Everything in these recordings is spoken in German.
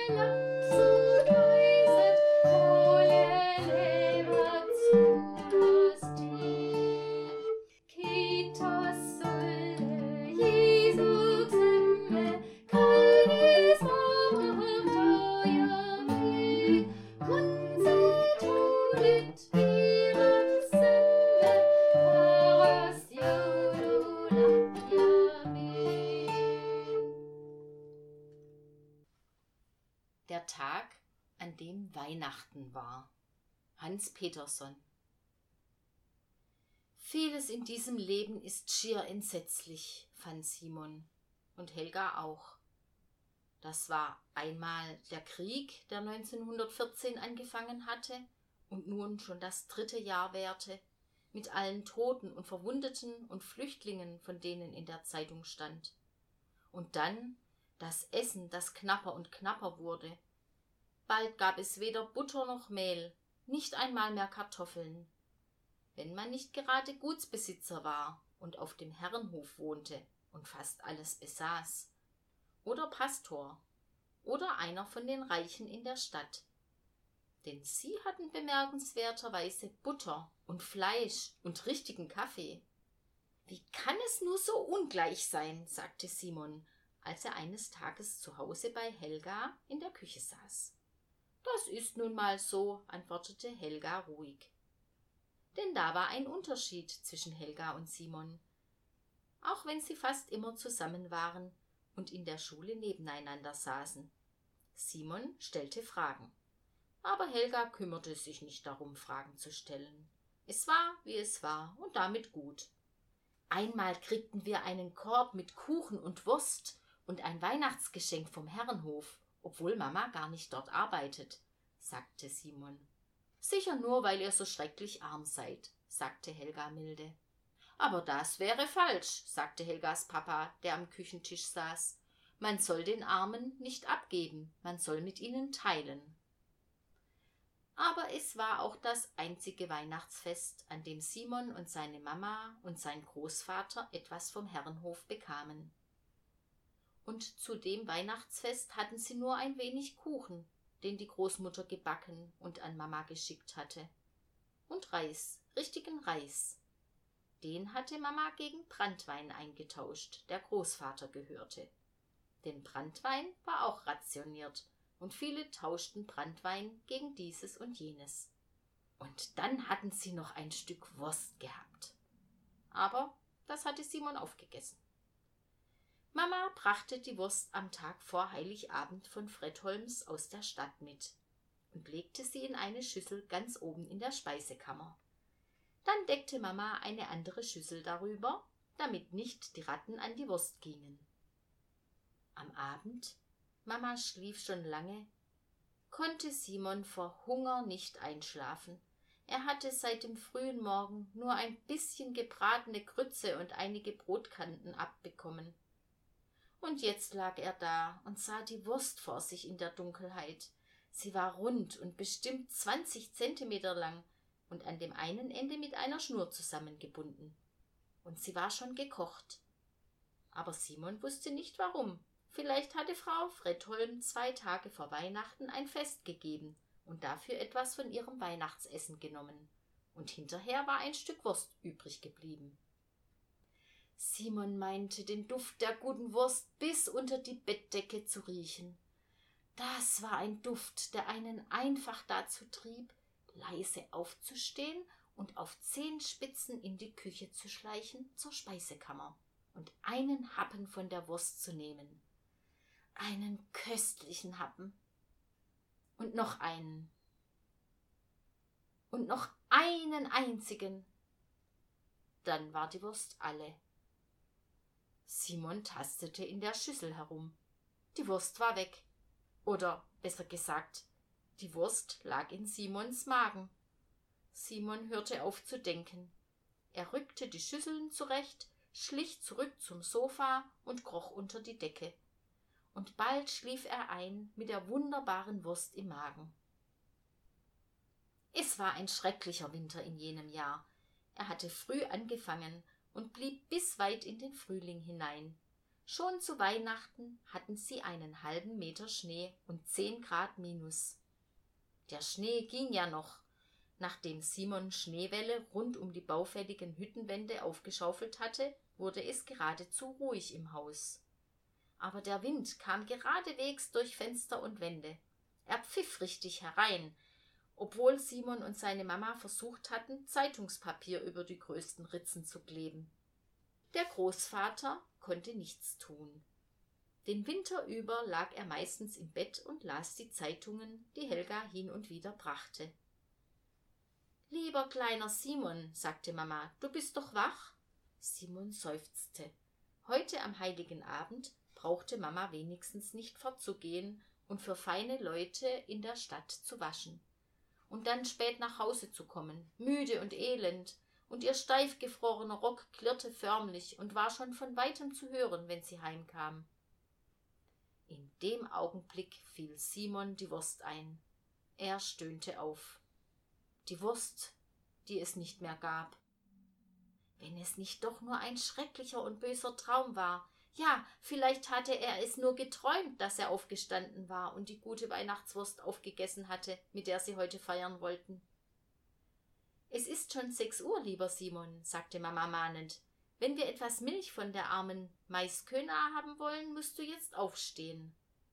Der Tag, an dem Weihnachten war. Hans Peterson. Vieles in diesem Leben ist schier entsetzlich, fand Simon und Helga auch. Das war einmal der Krieg, der 1914 angefangen hatte und nun schon das 3. Jahr währte, mit allen Toten und Verwundeten und Flüchtlingen, von denen in der Zeitung stand. Und dann das Essen, das knapper und knapper wurde. Bald gab es weder Butter noch Mehl, nicht einmal mehr Kartoffeln. Wenn man nicht gerade Gutsbesitzer war und auf dem Herrenhof wohnte und fast alles besaß, oder Pastor, oder einer von den Reichen in der Stadt. Denn sie hatten bemerkenswerterweise Butter und Fleisch und richtigen Kaffee. »Wie kann es nur so ungleich sein?« sagte Simon, als er eines Tages zu Hause bei Helga in der Küche saß. »Das ist nun mal so«, antwortete Helga ruhig. Denn da war ein Unterschied zwischen Helga und Simon. Auch wenn sie fast immer zusammen waren und in der Schule nebeneinander saßen. Simon stellte Fragen, aber Helga kümmerte sich nicht darum, Fragen zu stellen. Es war, wie es war, und damit gut. Einmal kriegten wir einen Korb mit Kuchen und Wurst und ein Weihnachtsgeschenk vom Herrenhof, obwohl Mama gar nicht dort arbeitet, sagte Simon. Sicher nur, weil ihr so schrecklich arm seid, sagte Helga milde. Aber das wäre falsch, sagte Helgas Papa, der am Küchentisch saß. Man soll den Armen nicht abgeben, man soll mit ihnen teilen. Aber es war auch das einzige Weihnachtsfest, an dem Simon und seine Mama und sein Großvater etwas vom Herrenhof bekamen. Und zu dem Weihnachtsfest hatten sie nur ein wenig Kuchen, den die Großmutter gebacken und an Mama geschickt hatte. Und Reis, richtigen Reis. Den hatte Mama gegen Branntwein eingetauscht, der Großvater gehörte. Denn Branntwein war auch rationiert, und viele tauschten Branntwein gegen dieses und jenes. Und dann hatten sie noch ein Stück Wurst gehabt. Aber das hatte Simon aufgegessen. Mama brachte die Wurst am Tag vor Heiligabend von Fredholms aus der Stadt mit und legte sie in eine Schüssel ganz oben in der Speisekammer. Dann deckte Mama eine andere Schüssel darüber, damit nicht die Ratten an die Wurst gingen. Am Abend, Mama schlief schon lange, konnte Simon vor Hunger nicht einschlafen. Er hatte seit dem frühen Morgen nur ein bisschen gebratene Grütze und einige Brotkanten abbekommen. Und jetzt lag er da und sah die Wurst vor sich in der Dunkelheit. Sie war rund und bestimmt 20 Zentimeter lang und an dem einen Ende mit einer Schnur zusammengebunden. Und sie war schon gekocht. Aber Simon wusste nicht warum. Vielleicht hatte Frau Fredholm 2 Tage vor Weihnachten ein Fest gegeben und dafür etwas von ihrem Weihnachtsessen genommen. Und hinterher war ein Stück Wurst übrig geblieben. Simon meinte, den Duft der guten Wurst bis unter die Bettdecke zu riechen. Das war ein Duft, der einen einfach dazu trieb, leise aufzustehen und auf Zehenspitzen in die Küche zu schleichen zur Speisekammer und einen Happen von der Wurst zu nehmen. Einen köstlichen Happen. Und noch einen. Und noch einen einzigen. Dann war die Wurst alle. Simon tastete in der Schüssel herum. Die Wurst war weg. Oder, besser gesagt, die Wurst lag in Simons Magen. Simon hörte auf zu denken. Er rückte die Schüsseln zurecht, schlich zurück zum Sofa und kroch unter die Decke. Und bald schlief er ein mit der wunderbaren Wurst im Magen. Es war ein schrecklicher Winter in jenem Jahr. Er hatte früh angefangen und blieb bis weit in den Frühling hinein. Schon zu Weihnachten hatten sie einen halben Meter Schnee und 10 Grad minus. Der Schnee ging ja noch. Nachdem Simon Schneewälle rund um die baufälligen Hüttenwände aufgeschaufelt hatte, wurde es geradezu ruhig im Haus. Aber der Wind kam geradewegs durch Fenster und Wände. Er pfiff richtig herein, obwohl Simon und seine Mama versucht hatten, Zeitungspapier über die größten Ritzen zu kleben. Der Großvater konnte nichts tun. Den Winter über lag er meistens im Bett und las die Zeitungen, die Helga hin und wieder brachte. »Lieber kleiner Simon«, sagte Mama, »du bist doch wach?« Simon seufzte. Heute am heiligen Abend brauchte Mama wenigstens nicht fortzugehen und für feine Leute in der Stadt zu waschen. Und dann spät nach Hause zu kommen, müde und elend, und ihr steif gefrorener Rock klirrte förmlich und war schon von weitem zu hören, wenn sie heimkam. In dem Augenblick fiel Simon die Wurst ein. Er stöhnte auf. Die Wurst, die es nicht mehr gab. Wenn es nicht doch nur ein schrecklicher und böser Traum war. Ja, vielleicht hatte er es nur geträumt, dass er aufgestanden war und die gute Weihnachtswurst aufgegessen hatte, mit der sie heute feiern wollten. »Es ist schon 6 Uhr, lieber Simon«, sagte Mama mahnend. »Wenn wir etwas Milch von der armen Maisköna haben wollen, musst du jetzt aufstehen.«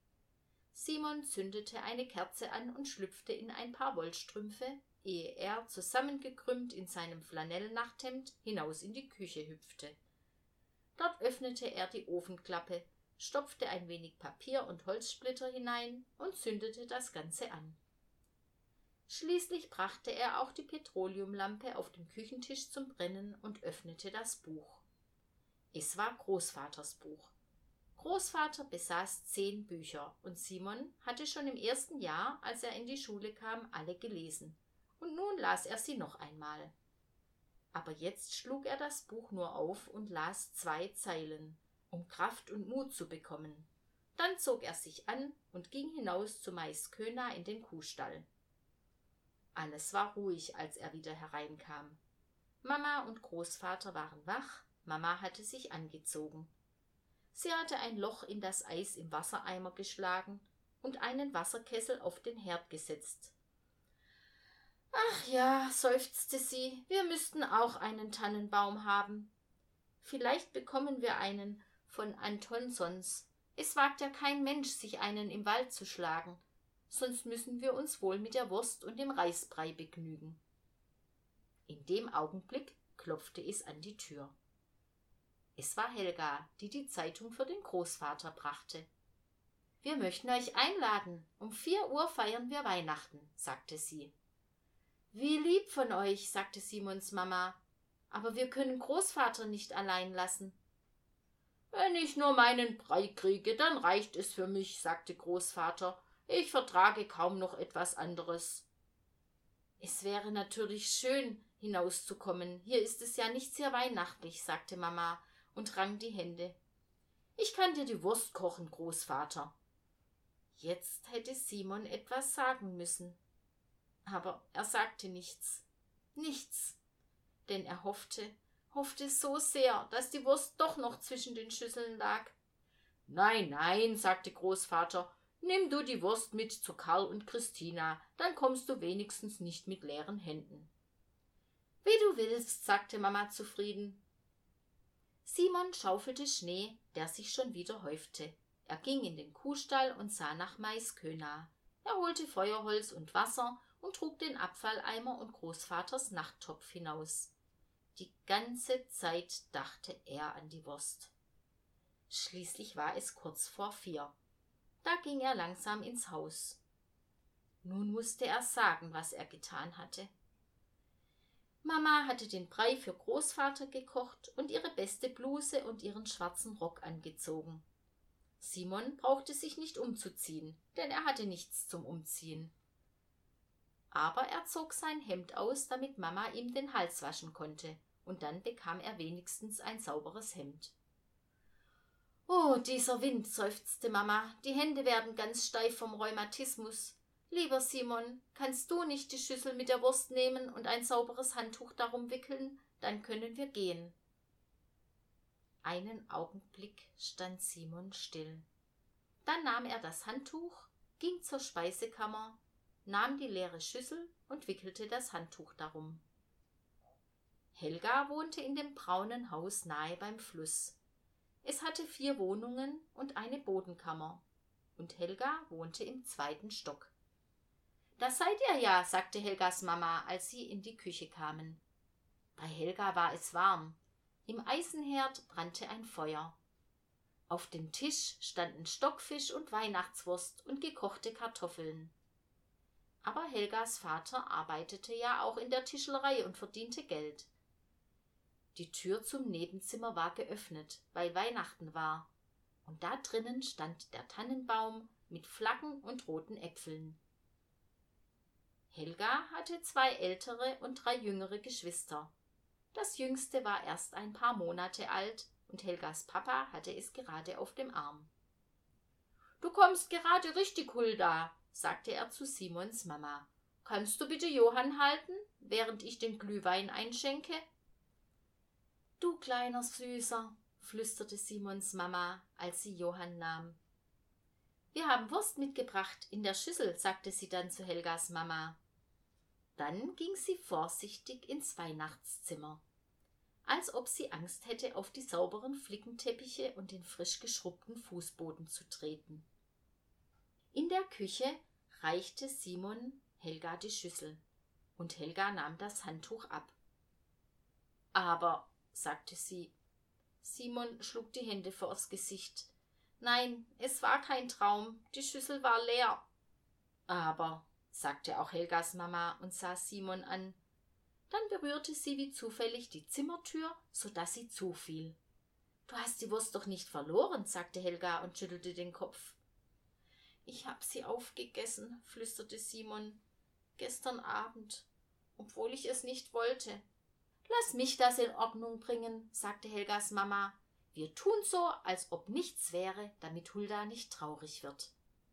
Simon zündete eine Kerze an und schlüpfte in ein paar Wollstrümpfe, ehe er, zusammengekrümmt in seinem Flanellnachthemd, hinaus in die Küche hüpfte. Dort öffnete er die Ofenklappe, stopfte ein wenig Papier und Holzsplitter hinein und zündete das Ganze an. Schließlich brachte er auch die Petroleumlampe auf dem Küchentisch zum Brennen und öffnete das Buch. Es war Großvaters Buch. Großvater besaß 10 Bücher und Simon hatte schon im ersten Jahr, als er in die Schule kam, alle gelesen. Und nun las er sie noch einmal. Aber jetzt schlug er das Buch nur auf und las 2 Zeilen, um Kraft und Mut zu bekommen. Dann zog er sich an und ging hinaus zu Maisköna in den Kuhstall. Alles war ruhig, als er wieder hereinkam. Mama und Großvater waren wach, Mama hatte sich angezogen. Sie hatte ein Loch in das Eis im Wassereimer geschlagen und einen Wasserkessel auf den Herd gesetzt. »Ach ja«, seufzte sie, »wir müssten auch einen Tannenbaum haben. Vielleicht bekommen wir einen von Antonsons. Es wagt ja kein Mensch, sich einen im Wald zu schlagen. Sonst müssen wir uns wohl mit der Wurst und dem Reisbrei begnügen.« In dem Augenblick klopfte es an die Tür. Es war Helga, die die Zeitung für den Großvater brachte. »Wir möchten euch einladen. Um 4 Uhr feiern wir Weihnachten«, sagte sie. »Wie lieb von euch«, sagte Simons Mama, »aber wir können Großvater nicht allein lassen.« »Wenn ich nur meinen Brei kriege, dann reicht es für mich«, sagte Großvater. »Ich vertrage kaum noch etwas anderes.« »Es wäre natürlich schön, hinauszukommen. Hier ist es ja nicht sehr weihnachtlich«, sagte Mama und rang die Hände. »Ich kann dir die Wurst kochen, Großvater.« Jetzt hätte Simon etwas sagen müssen. Aber er sagte nichts, denn er hoffte so sehr, dass die Wurst doch noch zwischen den Schüsseln lag. »Nein, nein«, sagte Großvater, »nimm du die Wurst mit zu Karl und Christina, dann kommst du wenigstens nicht mit leeren Händen.« »Wie du willst«, sagte Mama zufrieden. Simon schaufelte Schnee, der sich schon wieder häufte. Er ging in den Kuhstall und sah nach Maisköna. Er holte Feuerholz und Wasser und trug den Abfalleimer und Großvaters Nachttopf hinaus. Die ganze Zeit dachte er an die Wurst. Schließlich war es kurz vor 4. Da ging er langsam ins Haus. Nun musste er sagen, was er getan hatte. Mama hatte den Brei für Großvater gekocht und ihre beste Bluse und ihren schwarzen Rock angezogen. Simon brauchte sich nicht umzuziehen, denn er hatte nichts zum Umziehen. Aber er zog sein Hemd aus, damit Mama ihm den Hals waschen konnte, und dann bekam er wenigstens ein sauberes Hemd. »Oh, dieser Wind«, seufzte Mama, »die Hände werden ganz steif vom Rheumatismus. Lieber Simon, kannst du nicht die Schüssel mit der Wurst nehmen und ein sauberes Handtuch darum wickeln? Dann können wir gehen.« Einen Augenblick stand Simon still. Dann nahm er das Handtuch, ging zur Speisekammer, nahm die leere Schüssel und wickelte das Handtuch darum. Helga wohnte in dem braunen Haus nahe beim Fluss. Es hatte 4 Wohnungen und eine Bodenkammer, und Helga wohnte im 2. Stock. »Da seid ihr ja«, sagte Helgas Mama, als sie in die Küche kamen. Bei Helga war es warm. Im Eisenherd brannte ein Feuer. Auf dem Tisch standen Stockfisch und Weihnachtswurst und gekochte Kartoffeln. Aber Helgas Vater arbeitete ja auch in der Tischlerei und verdiente Geld. Die Tür zum Nebenzimmer war geöffnet, weil Weihnachten war, und da drinnen stand der Tannenbaum mit Flaggen und roten Äpfeln. Helga hatte 2 ältere und 3 jüngere Geschwister. Das jüngste war erst ein paar Monate alt, und Helgas Papa hatte es gerade auf dem Arm. »Du kommst gerade richtig, Hulda«, sagte er zu Simons Mama. »Kannst du bitte Johann halten, während ich den Glühwein einschenke?« »Du kleiner Süßer«, flüsterte Simons Mama, als sie Johann nahm. »Wir haben Wurst mitgebracht in der Schüssel«, sagte sie dann zu Helgas Mama. Dann ging sie vorsichtig ins Weihnachtszimmer, als ob sie Angst hätte, auf die sauberen Flickenteppiche und den frisch geschrubbten Fußboden zu treten. In der Küche reichte Simon Helga die Schüssel, und Helga nahm das Handtuch ab. »Aber«, sagte sie. Simon schlug die Hände vors Gesicht. »Nein, es war kein Traum, die Schüssel war leer.« »Aber«, sagte auch Helgas Mama und sah Simon an. Dann berührte sie wie zufällig die Zimmertür, so dass sie zufiel. »Du hast die Wurst doch nicht verloren«, sagte Helga und schüttelte den Kopf. »Ich hab sie aufgegessen«, flüsterte Simon. »Gestern Abend, obwohl ich es nicht wollte.« »Lass mich das in Ordnung bringen«, sagte Helgas Mama. »Wir tun so, als ob nichts wäre, damit Hulda nicht traurig wird.«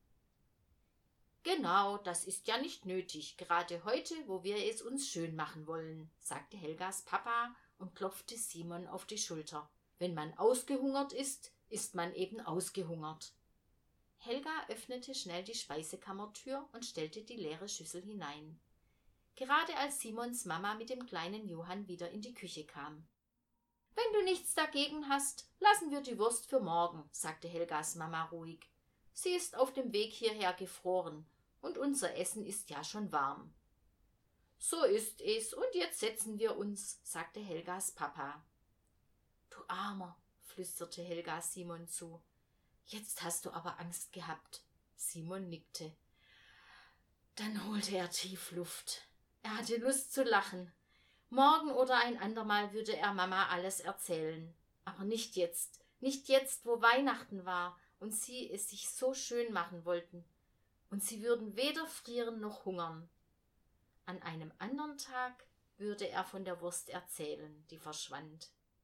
»Genau, das ist ja nicht nötig, gerade heute, wo wir es uns schön machen wollen«, sagte Helgas Papa und klopfte Simon auf die Schulter. »Wenn man ausgehungert ist, ist man eben ausgehungert.« Helga öffnete schnell die Speisekammertür und stellte die leere Schüssel hinein, gerade als Simons Mama mit dem kleinen Johann wieder in die Küche kam. »Wenn du nichts dagegen hast, lassen wir die Wurst für morgen«, sagte Helgas Mama ruhig. »Sie ist auf dem Weg hierher gefroren, und unser Essen ist ja schon warm.« »So ist es, und jetzt setzen wir uns«, sagte Helgas Papa. »Du Armer«, flüsterte Helga Simon zu. »Jetzt hast du aber Angst gehabt.« Simon nickte. Dann holte er tief Luft. Er hatte Lust zu lachen. Morgen oder ein andermal würde er Mama alles erzählen. Aber nicht jetzt, wo Weihnachten war und sie es sich so schön machen wollten. Und sie würden weder frieren noch hungern. An einem anderen Tag würde er von der Wurst erzählen, die verschwand.